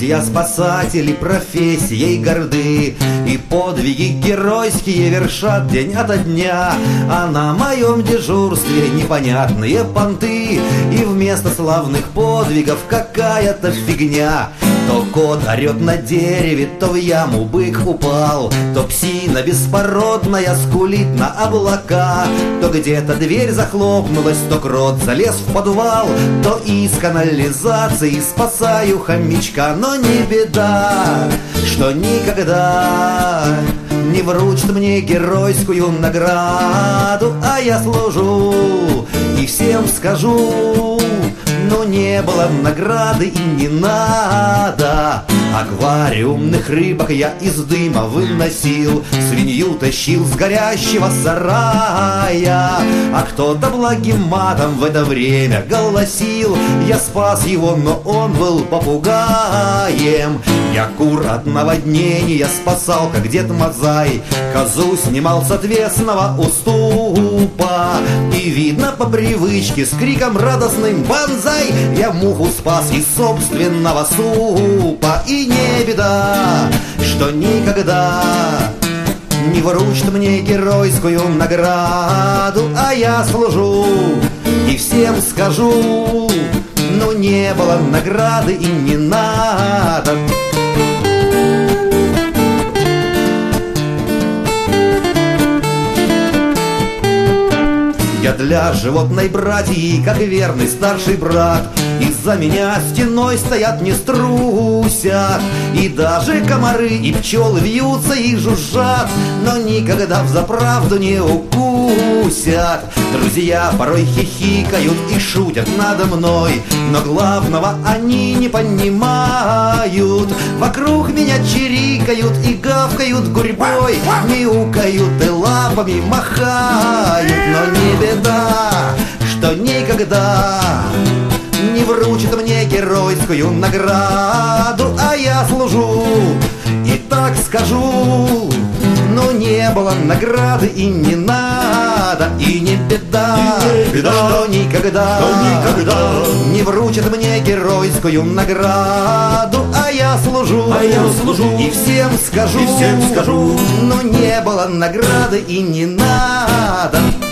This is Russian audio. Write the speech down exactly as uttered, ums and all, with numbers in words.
Друзья спасатели профессией горды, и подвиги геройские вершат день ото дня. А на моем дежурстве непонятные понты, и вместо славных подвигов какая-то фигня. То кот орет на дереве, то в яму бык упал, то псина беспородная скулит на облака, то где-то дверь захлопнулась, то крот залез в подвал, то из канализации спасаю хомячка. Но не беда, что никогда не вручат мне геройскую награду, а я служу и всем скажу: но не было награды и не надо. Аквариумных рыбок я из дыма выносил, свинью тащил с горящего сарая, а кто-то благим матом в это время голосил. Я спас его, но он был попугаем. Я кур от наводнения спасал, как дед Мазай, козу снимал с отвесного уступа, и видно по привычке с криком радостным «Бонзай!» я муху спас из собственного супа. И не беда, что никогда не вручат мне геройскую награду, а я служу и всем скажу: но не было награды и не надо. Я для животной братьи, как верный старший брат, из-за меня стеной стоят, не струсят, и даже комары и пчелы вьются и жужжат, но никогда взаправду не укусят. Друзья порой хихикают и шутят надо мной, но главного они не понимают. Вокруг меня чирикают и гавкают гурьбой, мяукают и лапами махают. Но не беда, что никогда не вручит мне геройскую награду, а я служу и так скажу: но не было награды и не надо. И не беда, и не беда, что никогда, что никогда не вручит мне геройскую награду, а я служу, а я служу и всем скажу, и всем скажу: но не было награды и не надо.